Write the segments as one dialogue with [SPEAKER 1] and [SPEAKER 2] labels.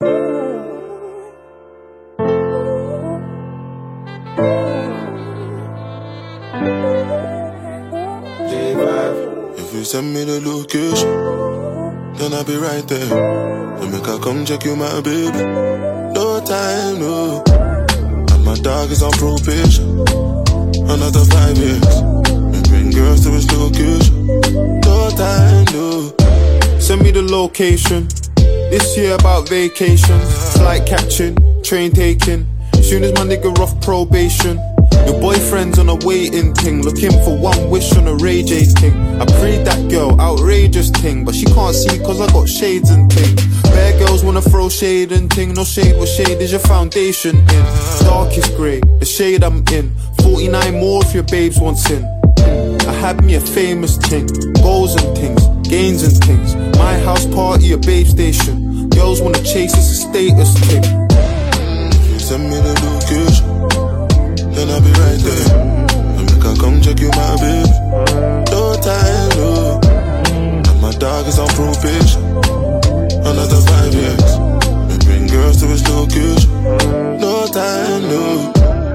[SPEAKER 1] If you send me the location, then I'll be right there. Then make I come check you, my baby. No time, no. And my dog is on probation. Another 5 years. And bring girls to his location. No time, no.
[SPEAKER 2] Send me the location. This year about vacation. Flight catching, train taking. Soon as my nigga off probation. Your boyfriend's on a waiting thing, looking for one wish on a Ray J thing. I prayed that girl, outrageous thing, but she can't see cause I got shades and thing. Bare girls wanna throw shade and thing, no shade, what shade is your foundation in? Darkest grey, the shade I'm in. 49 more if your babes want sin. I had me a famous thing, goals and things, gains and things. My house party, a babe station. Girls wanna chase, it's a status thing.
[SPEAKER 1] If you send me the location, then I'll be right there. And make I come check you, my baby. No time, no. And my dog is on probation. Another 5 years. And bring girls to his location. No time, no.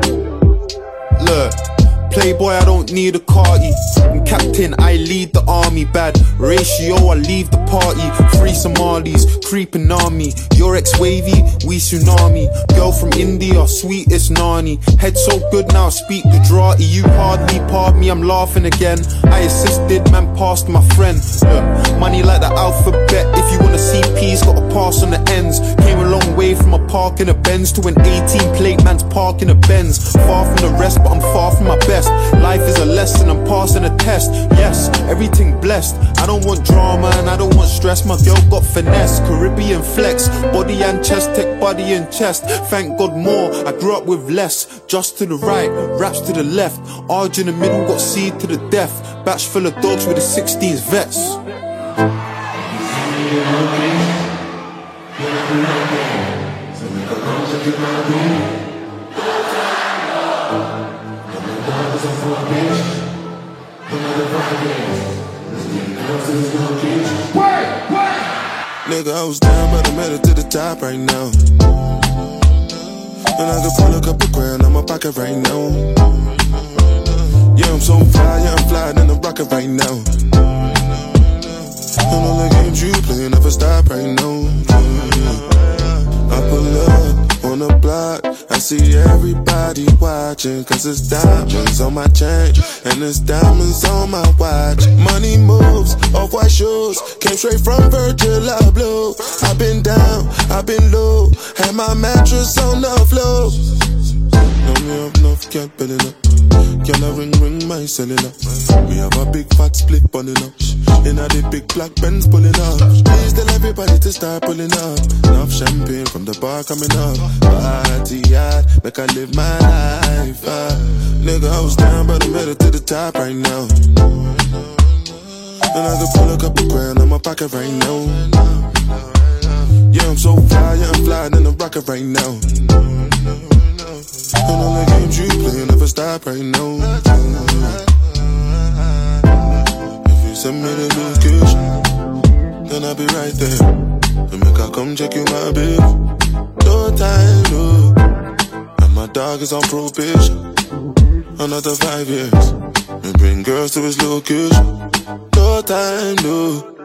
[SPEAKER 2] Look, playboy, I don't need a carty. I'm captain, I lead the army. Bad ratio, I leave the party. Free Somalis, creeping on me. Your ex-wavy, we tsunami. Girl from India, sweetest nani. Head so good now, speak Gujarati. You hardly pardon me, I'm laughing again. I assisted, man passed my friend. Look, money like the alphabet. If you wanna see P's, gotta pass on the ends. Came a long way from a park in a Benz to an 18 plate man's park in a Benz. Far from the rest, but I'm far from my best. Life is a lesson, I'm passing a test. Yes, everything blessed. I don't want drama and I don't want stress. My girl got finesse, Caribbean flex. Body and chest, tech body and chest. Thank God more, I grew up with less. Just to the right, raps to the left. Arj in the middle, got seed to the death. Batch full of dogs with the 16s vets.
[SPEAKER 1] Nigga, I was down, but I'm headed to the top right now. And I can pull a couple grand on my pocket right now. Yeah, I'm so fly, yeah, I'm flying in the rocket right now. And all the games you play never stop right now. I pull up on the block, I see everybody watching. Cause it's diamonds on my chain, and it's diamonds on my watch. Money moves, off-white shoes, came straight from Virgil Abloh. I've been down, I've been low, had my mattress on the floor. Know me up enough, can't build it up. Can I ring my cellular? We have a big fat split pulling up. In a the big black Benz pulling up. Please tell everybody to start pulling up. Enough champagne from the bar coming up. Party hard, make I live my life. Nigga, I was down, but I'm headed to the top right now. And I can pull a couple grand on my pocket right now. Yeah, I'm so fly, yeah, I'm flying in the rocket right now. And all the games you play never stop right now. If you send me the location, then I'll be right there. And make I come check you, my baby. No time, no. And my dog is on probation. Another 5 years. And bring girls to his location. No time, no.